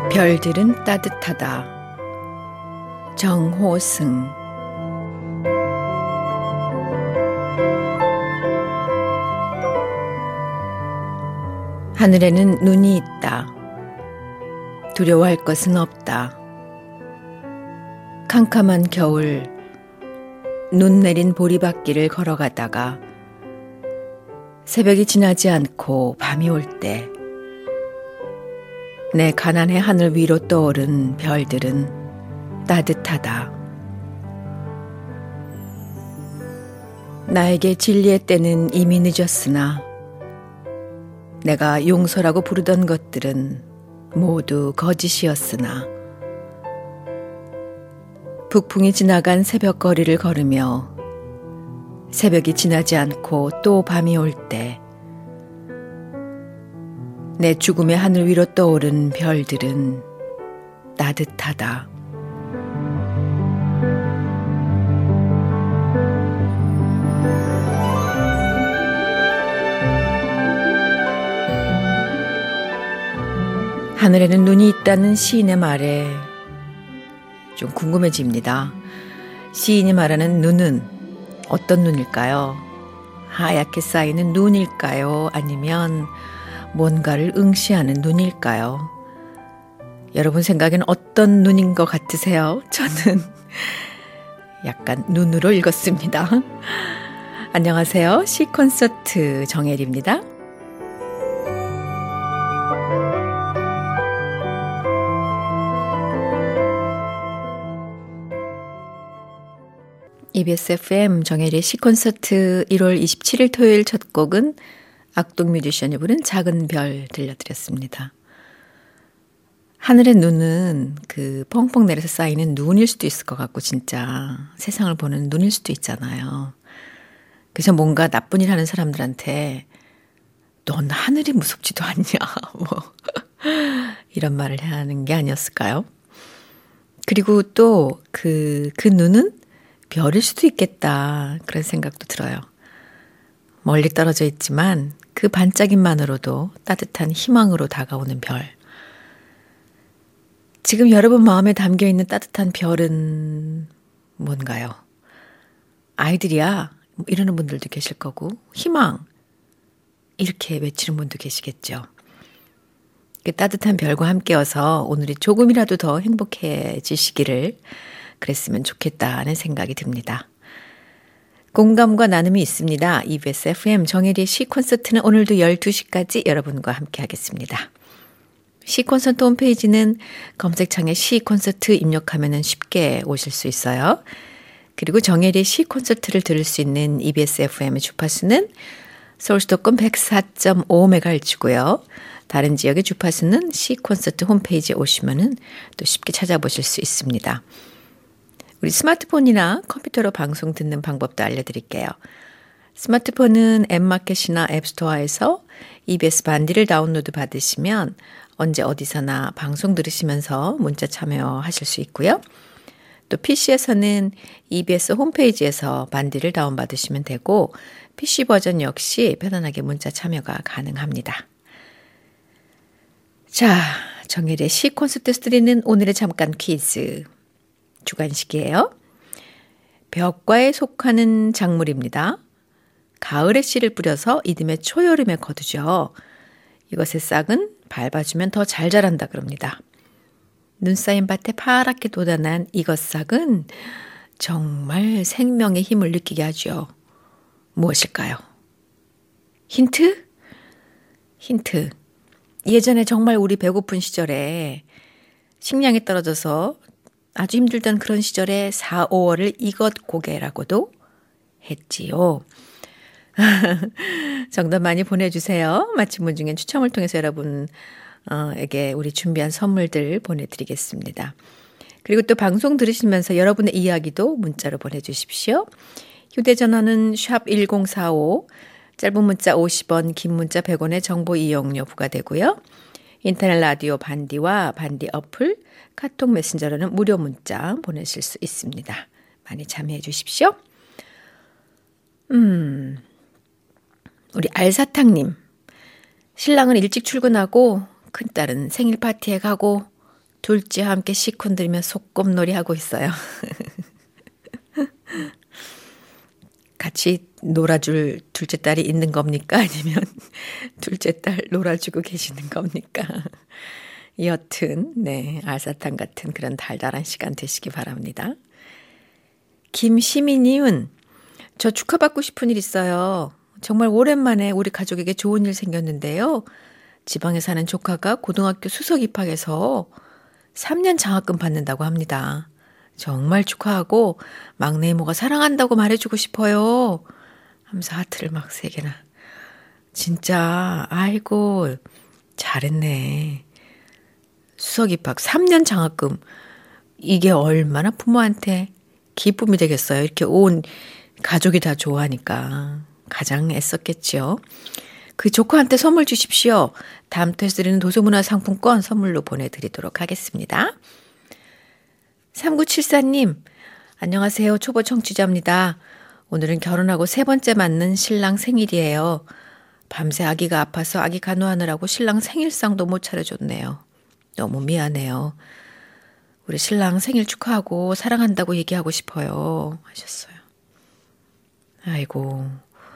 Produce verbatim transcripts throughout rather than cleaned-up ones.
별들은 따뜻하다. 정호승. 하늘에는 눈이 있다. 두려워할 것은 없다. 캄캄한 겨울, 눈 내린 보리밭길을 걸어가다가 새벽이 지나지 않고 밤이 올 때 내 가난의 하늘 위로 떠오른 별들은 따뜻하다. 나에게 진리의 때는 이미 늦었으나 내가 용서라고 부르던 것들은 모두 거짓이었으나 북풍이 지나간 새벽 거리를 걸으며 새벽이 지나지 않고 또 밤이 올 때 내 죽음의 하늘 위로 떠오른 별들은 따뜻하다. 하늘에는 눈이 있다는 시인의 말에 좀 궁금해집니다. 시인이 말하는 눈은 어떤 눈일까요? 하얗게 쌓이는 눈일까요? 아니면 뭔가를 응시하는 눈일까요? 여러분 생각엔 어떤 눈인 것 같으세요? 저는 약간 눈으로 읽었습니다. 안녕하세요. 시콘서트 정혜리입니다. 이비에스 에프엠 정혜리의 시콘서트 일월 이십칠일 토요일 첫 곡은 악동 뮤지션이 부른 작은 별 들려드렸습니다. 하늘의 눈은 그 펑펑 내려서 쌓이는 눈일 수도 있을 것 같고 진짜 세상을 보는 눈일 수도 있잖아요. 그래서 뭔가 나쁜 일 하는 사람들한테 넌 하늘이 무섭지도 않냐 뭐 이런 말을 해야 하는 게 아니었을까요? 그리고 또 그, 그 눈은 별일 수도 있겠다 그런 생각도 들어요. 멀리 떨어져 있지만 그 반짝임만으로도 따뜻한 희망으로 다가오는 별. 지금 여러분 마음에 담겨있는 따뜻한 별은 뭔가요? 아이들이야 뭐 이러는 분들도 계실 거고 희망 이렇게 외치는 분도 계시겠죠. 그 따뜻한 별과 함께여서 오늘이 조금이라도 더 행복해지시기를 그랬으면 좋겠다는 생각이 듭니다. 공감과 나눔이 있습니다. 이비에스 에프엠 정혜리의 시콘서트는 오늘도 열두 시까지 여러분과 함께 하겠습니다. 시콘서트 홈페이지는 검색창에 시콘서트 입력하면 쉽게 오실 수 있어요. 그리고 정혜리의 시콘서트를 들을 수 있는 이비에스 에프엠의 주파수는 서울 수도권 백사 점 오 메가헤르츠고요. 다른 지역의 주파수는 시콘서트 홈페이지에 오시면 또 쉽게 찾아보실 수 있습니다. 우리 스마트폰이나 컴퓨터로 방송 듣는 방법도 알려드릴게요. 스마트폰은 앱마켓이나 앱스토어에서 이비에스 반디를 다운로드 받으시면 언제 어디서나 방송 들으시면서 문자 참여하실 수 있고요. 또 피시에서는 이비에스 홈페이지에서 반디를 다운받으시면 되고 피시 버전 역시 편안하게 문자 참여가 가능합니다. 자, 정혜리의 시콘서트에서 드리는 오늘의 잠깐 퀴즈. 주관식이에요. 벽과에 속하는 작물입니다. 가을에 씨를 뿌려서 이듬해 초여름에 거두죠. 이것의 싹은 밟아주면 더 잘 자란다 그럽니다. 눈 쌓인 밭에 파랗게 돋아난 이것 싹은 정말 생명의 힘을 느끼게 하죠. 무엇일까요? 힌트? 힌트. 예전에 정말 우리 배고픈 시절에 식량이 떨어져서 아주 힘들던 그런 시절에 사, 오월을 이것 고개라고도 했지요. 정답 많이 보내주세요. 맞힌 분 중엔 추첨을 통해서 여러분에게 우리 준비한 선물들 보내드리겠습니다. 그리고 또 방송 들으시면서 여러분의 이야기도 문자로 보내주십시오. 휴대전화는 샵 일공사오, 짧은 문자 오십 원, 긴 문자 백 원의 정보 이용료 부과되고요. 인터넷 라디오 반디와 반디 어플, 카톡 메신저로는 무료 문자 보내실 수 있습니다. 많이 참여해 주십시오. 음, 우리 알사탕님. 신랑은 일찍 출근하고 큰딸은 생일 파티에 가고 둘째와 함께 시큰들며 소꿉놀이 하고 있어요. 같이 놀아줄 둘째 딸이 있는 겁니까? 아니면 둘째 딸 놀아주고 계시는 겁니까? 여튼 네, 알사탕 같은 그런 달달한 시간 되시기 바랍니다. 김시미님은 저 축하받고 싶은 일 있어요. 정말 오랜만에 우리 가족에게 좋은 일 생겼는데요. 지방에 사는 조카가 고등학교 수석 입학해서 삼 년 장학금 받는다고 합니다. 정말 축하하고 막내 이모가 사랑한다고 말해주고 싶어요. 하면서 하트를 막 세 개나. 진짜 아이고 잘했네. 수석 입학 삼 년 장학금. 이게 얼마나 부모한테 기쁨이 되겠어요. 이렇게 온 가족이 다 좋아하니까 가장 애썼겠죠. 그 조카한테 선물 주십시오. 다음 주에 드리는 도서문화상품권 선물로 보내드리도록 하겠습니다. 삼구칠사님 안녕하세요. 초보 청취자입니다. 오늘은 결혼하고 세 번째 맞는 신랑 생일이에요. 밤새 아기가 아파서 아기 간호하느라고 신랑 생일상도 못 차려줬네요. 너무 미안해요. 우리 신랑 생일 축하하고 사랑한다고 얘기하고 싶어요. 하셨어요. 아이고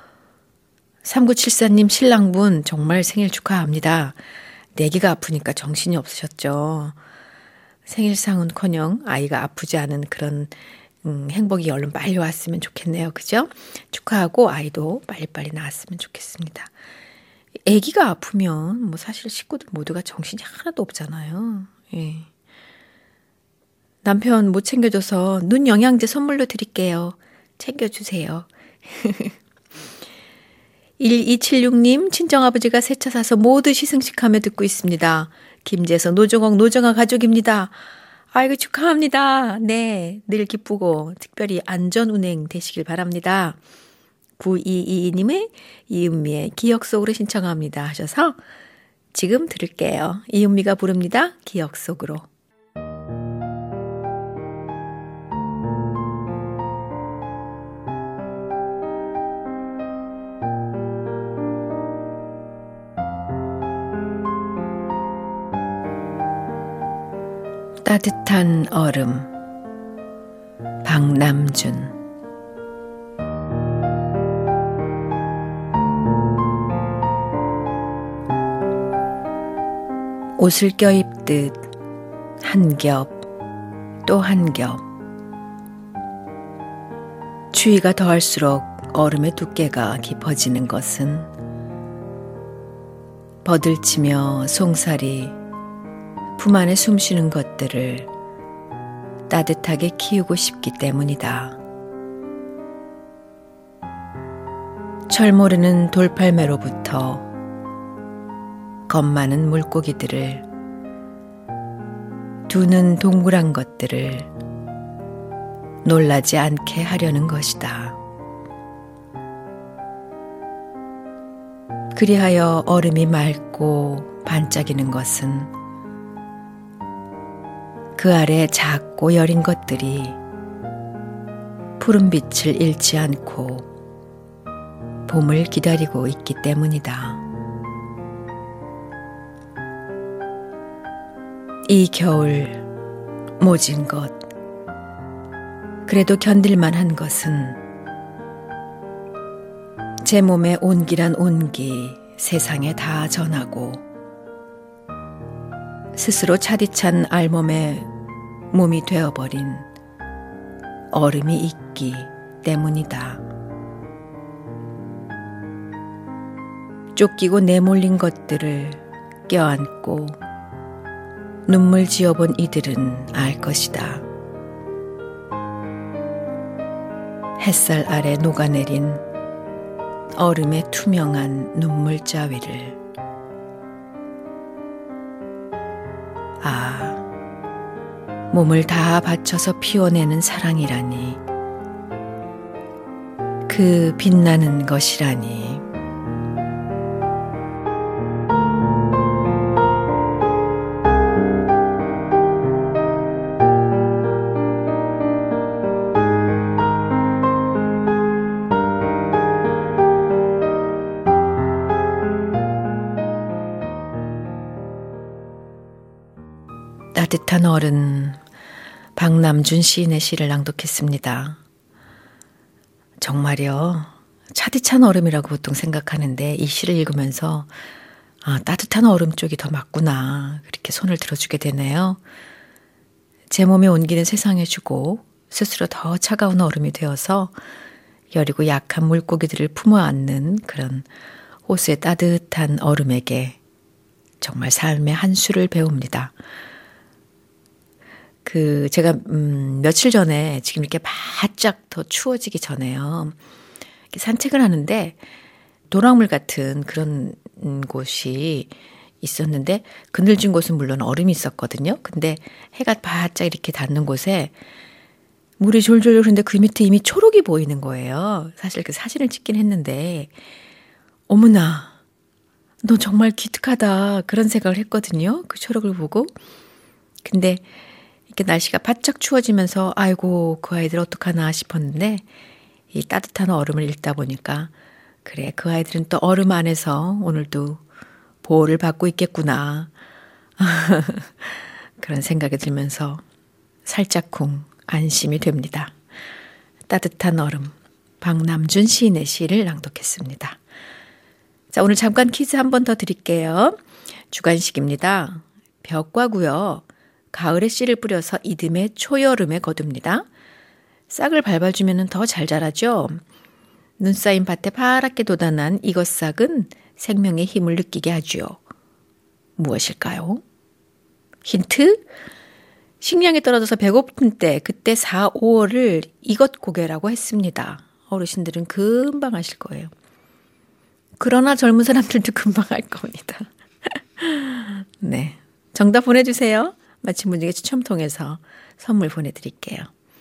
삼구칠사님 신랑분 정말 생일 축하합니다. 내기가 아프니까 정신이 없으셨죠. 생일상은커녕 아이가 아프지 않은 그런 음, 행복이 얼른 빨리 왔으면 좋겠네요. 그죠? 축하하고 아이도 빨리빨리 나았으면 좋겠습니다. 아기가 아프면 뭐 사실 식구들 모두가 정신이 하나도 없잖아요. 예. 남편 못 챙겨줘서 눈 영양제 선물로 드릴게요. 챙겨주세요. 일이칠육님 친정아버지가 새 차 사서 모두 시승식하며 듣고 있습니다. 김재서 노정옥 노정아 가족입니다. 아이고 축하합니다. 네, 늘 기쁘고 특별히 안전운행 되시길 바랍니다. 구이이이님의 이은미의 기억 속으로 신청합니다 하셔서 지금 들을게요. 이은미가 부릅니다. 기억 속으로. 따뜻한 얼음 박남준 옷을 껴입듯 한 겹 또 한 겹 추위가 더할수록 얼음의 두께가 깊어지는 것은 버들치며 송사리 품 안에 숨쉬는 것들을 따뜻하게 키우고 싶기 때문이다. 철 모르는 돌팔매로부터 겁 많은 물고기들을 두 눈 동그란 것들을 놀라지 않게 하려는 것이다. 그리하여 얼음이 맑고 반짝이는 것은 그 아래 작고 여린 것들이 푸른 빛을 잃지 않고 봄을 기다리고 있기 때문이다. 이 겨울 모진 것, 그래도 견딜만한 것은 제 몸에 온기란 온기 세상에 다 전하고 스스로 차디찬 알몸에 몸이 되어버린 얼음이 있기 때문이다. 쫓기고 내몰린 것들을 껴안고 눈물 지어본 이들은 알 것이다. 햇살 아래 녹아내린 얼음의 투명한 눈물자위를 아, 몸을 다 바쳐서 피워내는 사랑이라니, 그 빛나는 것이라니. 따뜻한 얼음, 박남준 시인의 시를 낭독했습니다. 정말요, 차디찬 얼음이라고 보통 생각하는데 이 시를 읽으면서 아, 따뜻한 얼음 쪽이 더 맞구나, 그렇게 손을 들어주게 되네요. 제 몸에 온기는 세상에 주고 스스로 더 차가운 얼음이 되어서 여리고 약한 물고기들을 품어 안는 그런 호수의 따뜻한 얼음에게 정말 삶의 한 수를 배웁니다. 그 제가 음, 며칠 전에 지금 이렇게 바짝 더 추워지기 전에요, 이렇게 산책을 하는데 도랑물 같은 그런 곳이 있었는데 그늘진 곳은 물론 얼음이 있었거든요. 근데 해가 바짝 이렇게 닿는 곳에 물이 졸졸 흐르는데 그 밑에 이미 초록이 보이는 거예요. 사실 그 사진을 찍긴 했는데 어머나, 너 정말 기특하다, 그런 생각을 했거든요. 그 초록을 보고. 근데 이렇게 날씨가 바짝 추워지면서 아이고 그 아이들 어떡하나 싶었는데 이 따뜻한 얼음을 읽다 보니까 그래, 그 아이들은 또 얼음 안에서 오늘도 보호를 받고 있겠구나 그런 생각이 들면서 살짝쿵 안심이 됩니다. 따뜻한 얼음, 박남준 시인의 시를 낭독했습니다. 자, 오늘 잠깐 퀴즈 한 번 더 드릴게요. 주관식입니다. 벽과고요. 가을에 씨를 뿌려서 이듬해 초여름에 거둡니다. 싹을 밟아주면 더 잘 자라죠. 눈 쌓인 밭에 파랗게 돋아난 이것 싹은 생명의 힘을 느끼게 하지요. 무엇일까요? 힌트? 식량이 떨어져서 배고픈 때, 그때 사, 오월을 이것 고개라고 했습니다. 어르신들은 금방 아실 거예요. 그러나 젊은 사람들도 금방 알 겁니다. 네, 정답 보내주세요. 마침 분에게 추첨 통해서 선물 보내드릴게요.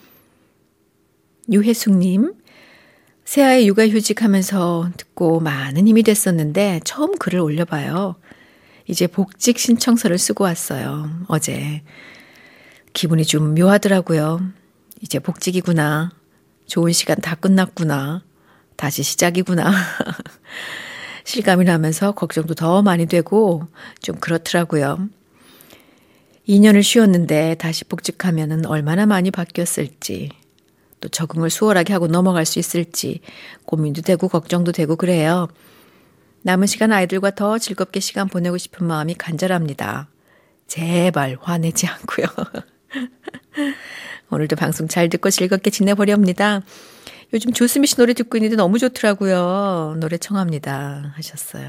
유혜숙님, 새아이 육아휴직하면서 듣고 많은 힘이 됐었는데 처음 글을 올려봐요. 이제 복직 신청서를 쓰고 왔어요. 어제. 기분이 좀 묘하더라고요. 이제 복직이구나. 좋은 시간 다 끝났구나. 다시 시작이구나. 실감이 나면서 걱정도 더 많이 되고 좀 그렇더라고요. 이 년을 쉬었는데 다시 복직하면은 얼마나 많이 바뀌었을지, 또 적응을 수월하게 하고 넘어갈 수 있을지 고민도 되고 걱정도 되고 그래요. 남은 시간 아이들과 더 즐겁게 시간 보내고 싶은 마음이 간절합니다. 제발 화내지 않고요. 오늘도 방송 잘 듣고 즐겁게 지내보렵니다. 요즘 조수미 씨 노래 듣고 있는데 너무 좋더라고요. 노래 청합니다 하셨어요.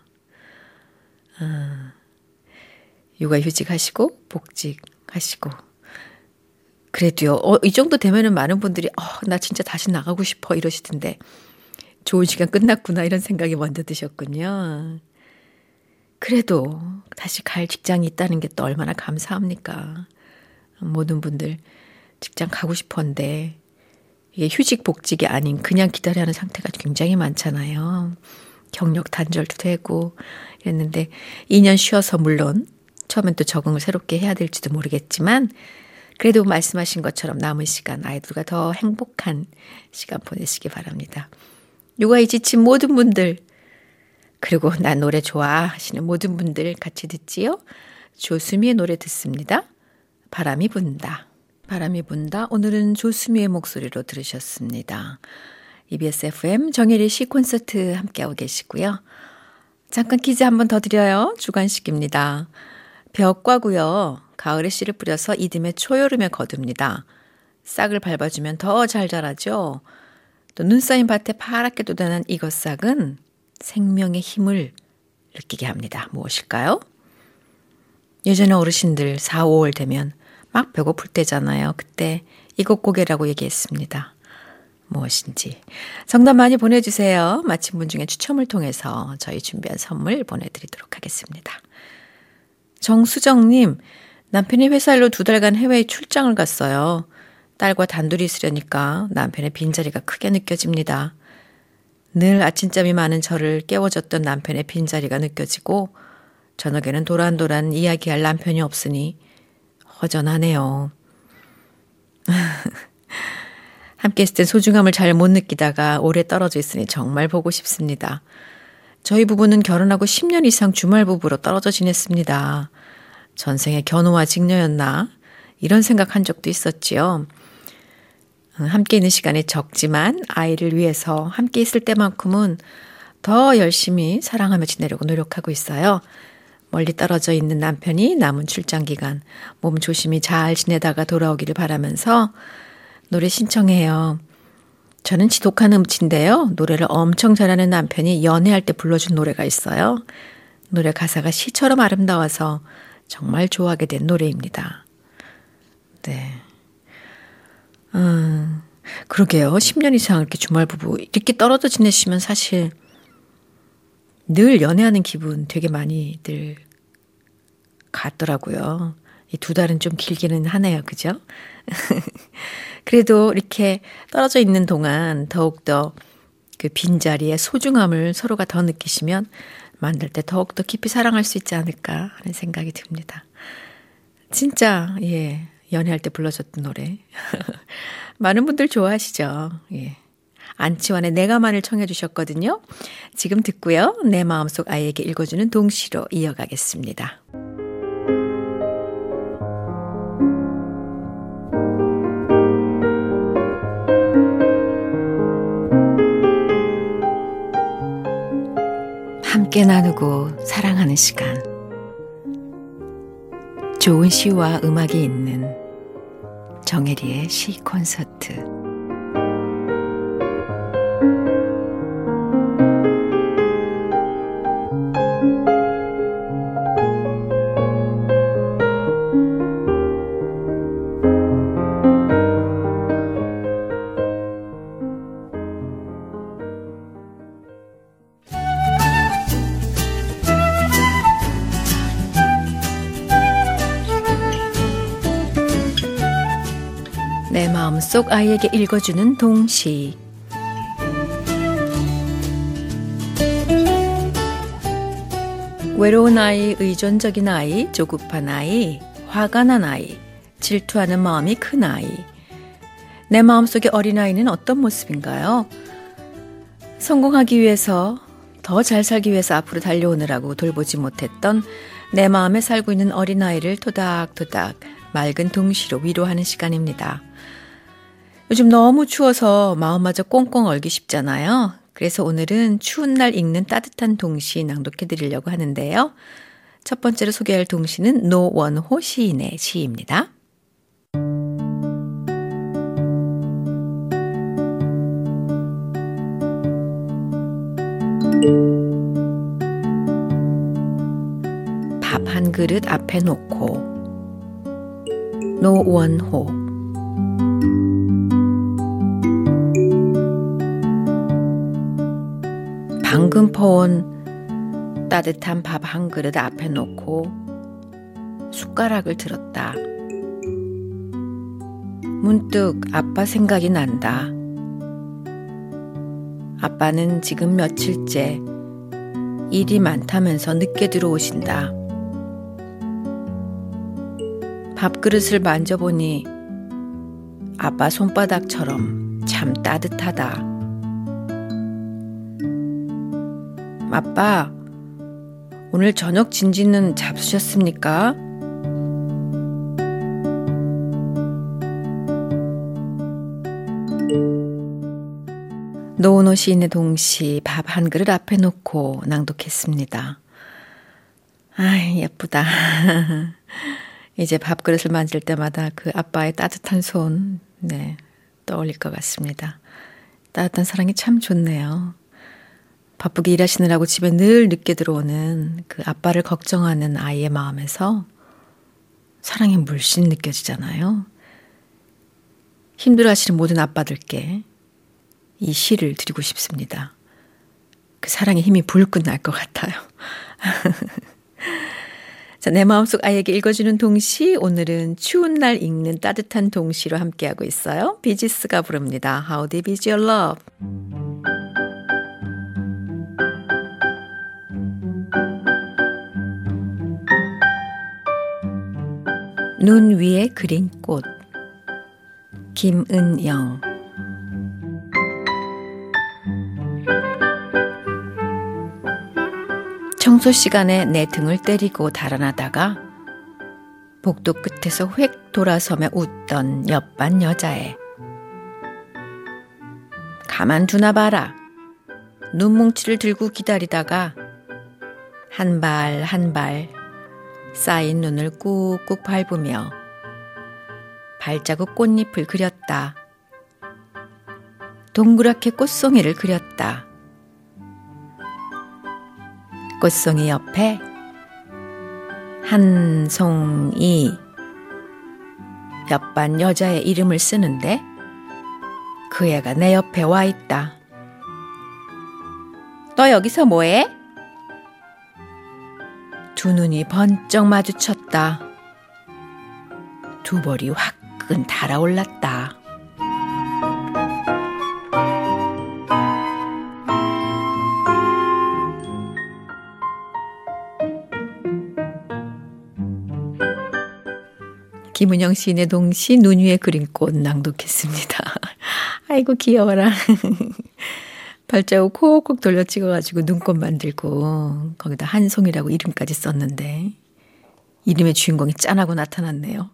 아, 육아휴직 하시고 복직 하시고 그래도요, 어, 이 정도 되면은 많은 분들이 어, 나 진짜 다시 나가고 싶어 이러시던데 좋은 시간 끝났구나 이런 생각이 먼저 드셨군요. 그래도 다시 갈 직장이 있다는 게 또 얼마나 감사합니까. 모든 분들 직장 가고 싶었는데 이게 휴직 복직이 아닌 그냥 기다려야 하는 상태가 굉장히 많잖아요. 경력 단절도 되고 이랬는데 이 년 쉬어서 물론 처음엔 또 적응을 새롭게 해야 될지도 모르겠지만 그래도 말씀하신 것처럼 남은 시간 아이들과 더 행복한 시간 보내시기 바랍니다. 육아에 지친 모든 분들, 그리고 난 노래 좋아 하시는 모든 분들 같이 듣지요. 조수미의 노래 듣습니다. 바람이 분다. 바람이 분다. 오늘은 조수미의 목소리로 들으셨습니다. 이비에스 에프엠 정혜리 시 콘서트 함께하고 계시고요. 잠깐 퀴즈 한 번 더 드려요. 주관식입니다. 벽과고요. 가을에 씨를 뿌려서 이듬해 초여름에 거둡니다. 싹을 밟아주면 더 잘 자라죠. 또 눈 쌓인 밭에 파랗게 돋아난 이것 싹은 생명의 힘을 느끼게 합니다. 무엇일까요? 예전에 어르신들 사, 오월 되면 막 배고플 때잖아요. 그때 이것 고개라고 얘기했습니다. 무엇인지 정답 많이 보내주세요. 마친 분 중에 추첨을 통해서 저희 준비한 선물 보내드리도록 하겠습니다. 정수정님, 남편이 회사 일로 두 달간 해외에 출장을 갔어요. 딸과 단둘이 있으려니까 남편의 빈자리가 크게 느껴집니다. 늘 아침잠이 많은 저를 깨워줬던 남편의 빈자리가 느껴지고 저녁에는 도란도란 이야기할 남편이 없으니 허전하네요. 함께 있을 때 소중함을 잘 못 느끼다가 오래 떨어져 있으니 정말 보고 싶습니다. 저희 부부는 결혼하고 십 년 이상 주말 부부로 떨어져 지냈습니다. 전생에 견우와 직녀였나? 이런 생각한 적도 있었지요. 함께 있는 시간이 적지만 아이를 위해서 함께 있을 때만큼은 더 열심히 사랑하며 지내려고 노력하고 있어요. 멀리 떨어져 있는 남편이 남은 출장 기간 몸 조심히 잘 지내다가 돌아오기를 바라면서 노래 신청해요. 저는 지독한 음치인데요. 노래를 엄청 잘하는 남편이 연애할 때 불러준 노래가 있어요. 노래 가사가 시처럼 아름다워서 정말 좋아하게 된 노래입니다. 네. 음, 그러게요. 십 년 이상 이렇게 주말 부부 이렇게 떨어져 지내시면 사실 늘 연애하는 기분 되게 많이들 같더라고요. 이 두 달은 좀 길기는 하네요. 그죠? 그래도 이렇게 떨어져 있는 동안 더욱더 그 빈자리의 소중함을 서로가 더 느끼시면 만날 때 더욱더 깊이 사랑할 수 있지 않을까 하는 생각이 듭니다. 진짜, 예. 연애할 때 불러줬던 노래. 많은 분들 좋아하시죠? 예. 안치환의 내가만을 청해 주셨거든요. 지금 듣고요. 내 마음속 아이에게 읽어주는 동시로 이어가겠습니다. 함께 나누고 사랑하는 시간. 좋은 시와 음악이 있는 정혜리의 시 콘서트. 내 마음속 아이에게 읽어주는 동시. 외로운 아이, 의존적인 아이, 조급한 아이, 화가 난 아이, 질투하는 마음이 큰 아이. 내 마음속의 어린아이는 어떤 모습인가요? 성공하기 위해서, 더 잘 살기 위해서 앞으로 달려오느라고 돌보지 못했던 내 마음에 살고 있는 어린아이를 토닥토닥 맑은 동시로 위로하는 시간입니다. 요즘 너무 추워서 마음마저 꽁꽁 얼기 쉽잖아요. 그래서 오늘은 추운 날 읽는 따뜻한 동시 낭독해 드리려고 하는데요. 첫 번째로 소개할 동시는 노원호 시인의 시입니다. 밥 한 그릇 앞에 놓고. 노원호. 방금 퍼온 따뜻한 밥 한 그릇 앞에 놓고 숟가락을 들었다. 문득 아빠 생각이 난다. 아빠는 지금 며칠째 일이 많다면서 늦게 들어오신다. 밥그릇을 만져보니 아빠 손바닥처럼 참 따뜻하다. 아빠, 오늘 저녁 진지는 잡수셨습니까? 노원호 시인의 동시 밥 한 그릇 앞에 놓고 낭독했습니다. 아이, 예쁘다. 이제 밥그릇을 만질 때마다 그 아빠의 따뜻한 손, 네, 떠올릴 것 같습니다. 따뜻한 사랑이 참 좋네요. 바쁘게 일하시느라고 집에 늘 늦게 들어오는 그 아빠를 걱정하는 아이의 마음에서 사랑이 물씬 느껴지잖아요. 힘들어하시는 모든 아빠들께 이 시를 드리고 싶습니다. 그 사랑의 힘이 불끈 날 것 같아요. 자, 내 마음속 아이에게 읽어주는 동시, 오늘은 추운 날 읽는 따뜻한 동시로 함께하고 있어요. 비지스가 부릅니다. How deep is your love? 눈 위에 그린 꽃. 김은영. 청소 시간에 내 등을 때리고 달아나다가 복도 끝에서 획 돌아서며 웃던 옆반 여자애. 가만두나 봐라. 눈뭉치를 들고 기다리다가 한 발 한 발 쌓인 눈을 꾹꾹 밟으며 발자국 꽃잎을 그렸다. 동그랗게 꽃송이를 그렸다. 꽃송이 옆에 한송이 옆반 여자의 이름을 쓰는데 그 애가 내 옆에 와 있다. 너 여기서 뭐해? 두 눈이 번쩍 마주쳤다. 두 볼이 화끈 달아올랐다. 김은영 시인의 동시 눈 위에 그린 꽃 낭독했습니다. 아이고 귀여워라. 발자국 콕콕 돌려 찍어가지고 눈꽃 만들고 거기다 한송이라고 이름까지 썼는데 이름의 주인공이 짠하고 나타났네요.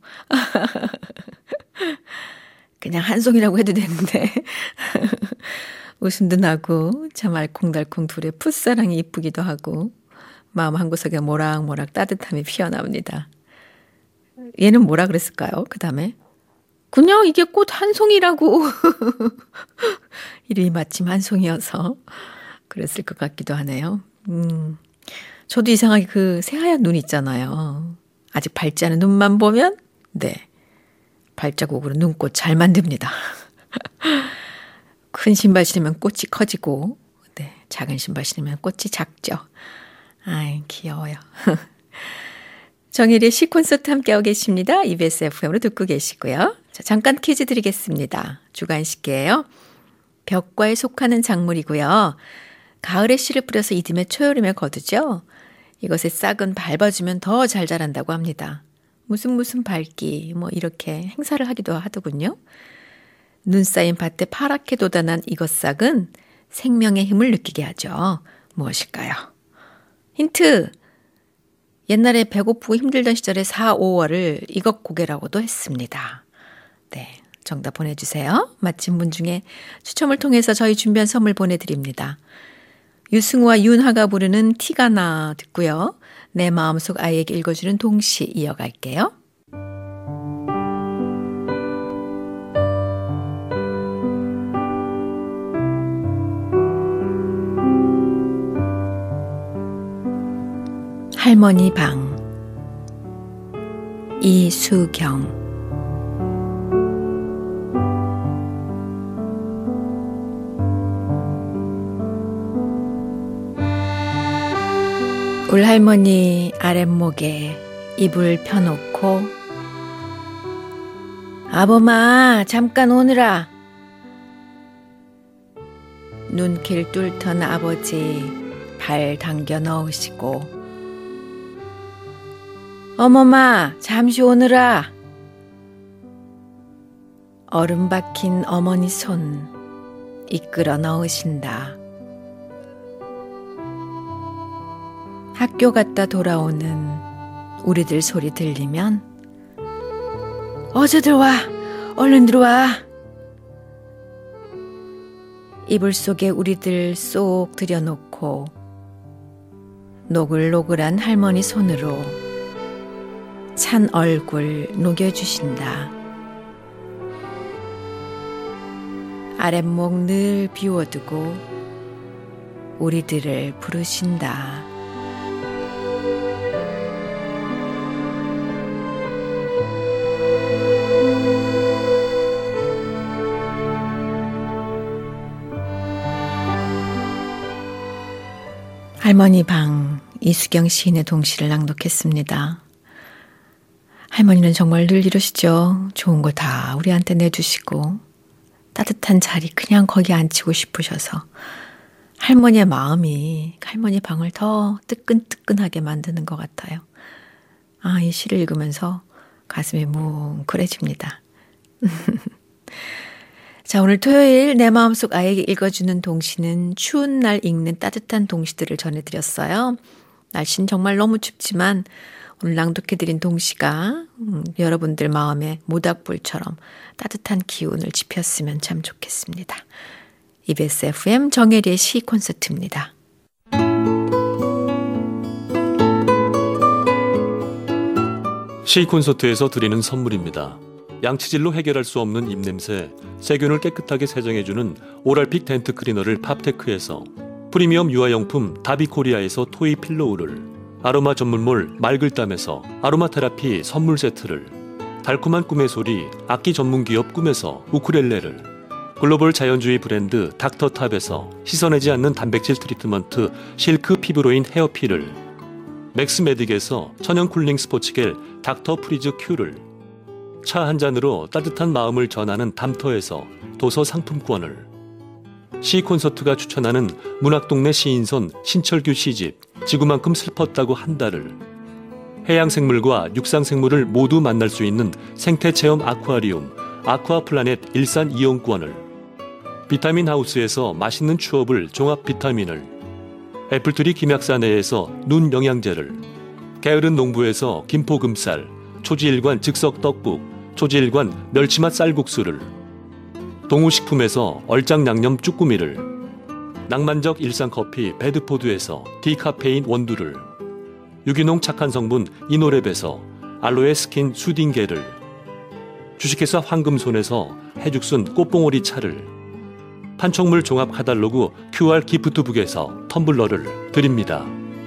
그냥 한송이라고 해도 되는데 웃음도 나고 참 알콩달콩 둘의 풋사랑이 이쁘기도 하고 마음 한구석에 모락모락 따뜻함이 피어납니다. 얘는 뭐라 그랬을까요? 그 다음에 그냥 이게 꽃 한송이라고. 이름이 마침 한송이어서 그랬을 것 같기도 하네요. 음, 저도 이상하게 그 새하얀 눈 있잖아요. 아직 밝지 않은 눈만 보면 네, 발자국으로 눈꽃 잘 만듭니다. 큰 신발 신으면 꽃이 커지고 네, 작은 신발 신으면 꽃이 작죠. 아이 귀여워요. 정일의 시 콘서트 함께하고 계십니다. 이비에스 에프엠으로 듣고 계시고요. 자, 잠깐 퀴즈 드리겠습니다. 주간식기예요. 벽과에 속하는 작물이고요. 가을에 씨를 뿌려서 이듬해 초여름에 거두죠. 이것의 싹은 밟아주면 더 잘 자란다고 합니다. 무슨 무슨 밟기 뭐 이렇게 행사를 하기도 하더군요. 눈 쌓인 밭에 파랗게 돋아난 이것 싹은 생명의 힘을 느끼게 하죠. 무엇일까요? 힌트! 옛날에 배고프고 힘들던 시절에 사, 오월을 이것 고개라고도 했습니다. 네, 정답 보내주세요. 맞힌 분 중에 추첨을 통해서 저희 준비한 선물 보내드립니다. 유승우와 윤하가 부르는 티가 나 듣고요. 내 마음속 아이에게 읽어주는 동시 이어갈게요. 할머니 방 이수경. 울할머니 아랫목에 이불 펴놓고 아범아 잠깐 오느라. 눈길 뚫던 아버지 발 당겨 넣으시고 어머마 잠시 오느라. 얼음 박힌 어머니 손 이끌어 넣으신다. 학교 갔다 돌아오는 우리들 소리 들리면 어서 들어와 얼른 들어와. 이불 속에 우리들 쏙 들여놓고 노글노글한 할머니 손으로 찬 얼굴 녹여주신다. 아랫목 늘 비워두고 우리들을 부르신다. 할머니 방 이수경 시인의 동시를 낭독했습니다. 할머니는 정말 늘 이러시죠. 좋은 거 다 우리한테 내주시고 따뜻한 자리 그냥 거기 앉히고 싶으셔서 할머니의 마음이 할머니 방을 더 뜨끈뜨끈하게 만드는 것 같아요. 아, 이 시를 읽으면서 가슴이 뭉클해집니다. 자, 오늘 토요일 내 마음속 아이에게 읽어주는 동시는 추운 날 읽는 따뜻한 동시들을 전해드렸어요. 날씨는 정말 너무 춥지만 오늘 낭독해드린 동시가 음, 여러분들 마음에 모닥불처럼 따뜻한 기운을 지폈으면 참 좋겠습니다. 이비에스 에프엠 정혜리의 시 콘서트입니다. 시 콘서트에서 드리는 선물입니다. 양치질로 해결할 수 없는 입냄새, 세균을 깨끗하게 세정해주는 오랄픽 덴트 클리너를 팝테크에서, 프리미엄 유아용품 다비코리아에서 토이 필로우를, 아로마 전문몰 말글담에서 아로마 테라피 선물 세트를, 달콤한 꿈의 소리 악기 전문기업 꿈에서 우쿨렐레를, 글로벌 자연주의 브랜드 닥터탑에서 씻어내지 않는 단백질 트리트먼트 실크 피부로인 헤어필을, 맥스메딕에서 천연 쿨링 스포츠겔 닥터 프리즈 큐를, 차 한 잔으로 따뜻한 마음을 전하는 담터에서 도서 상품권을, 시 콘서트가 추천하는 문학동네 시인선 신철규 시집 지구만큼 슬펐다고 한 달을, 해양생물과 육상생물을 모두 만날 수 있는 생태체험 아쿠아리움 아쿠아플라넷 일산 이용권을, 비타민 하우스에서 맛있는 추업을 종합 비타민을, 애플트리 김약사내에서 눈 영양제를, 게으른 농부에서 김포금쌀, 초지일관 즉석 떡국, 초지일관 멸치맛 쌀국수를, 동우식품에서 얼짱 양념 쭈꾸미를, 낭만적 일상커피 배드포드에서 디카페인 원두를, 유기농 착한 성분 이노랩에서 알로에 스킨 수딩게를, 주식회사 황금손에서 해죽순 꽃봉오리 차를, 판촉물 종합 카달로그 큐알 기프트북에서 텀블러를 드립니다.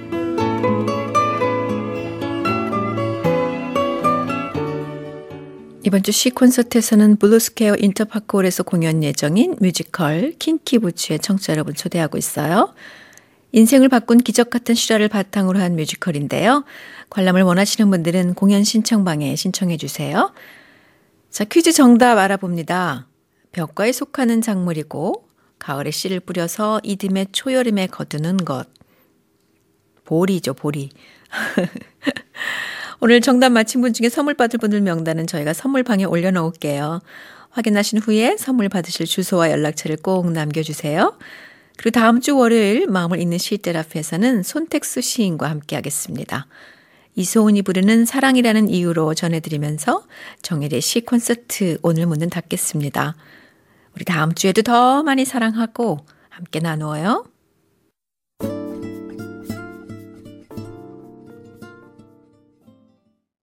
이번 주 시 콘서트에서는 블루스퀘어 인터파크홀에서 공연 예정인 뮤지컬 킹키부츠의 청취자 여러분 초대하고 있어요. 인생을 바꾼 기적 같은 실화를 바탕으로 한 뮤지컬인데요. 관람을 원하시는 분들은 공연 신청방에 신청해 주세요. 자, 퀴즈 정답 알아봅니다. 벽과에 속하는 작물이고 가을에 씨를 뿌려서 이듬해 초여름에 거두는 것. 보리죠, 보리. 오늘 정답 맞힌 분 중에 선물 받을 분들 명단은 저희가 선물방에 올려놓을게요. 확인하신 후에 선물 받으실 주소와 연락처를 꼭 남겨주세요. 그리고 다음 주 월요일 마음을 읽는 시테라피에서는 손택수 시인과 함께 하겠습니다. 이소은이 부르는 사랑이라는 이유로 전해드리면서 정혜리의 시 콘서트 오늘 문은 닫겠습니다. 우리 다음 주에도 더 많이 사랑하고 함께 나누어요.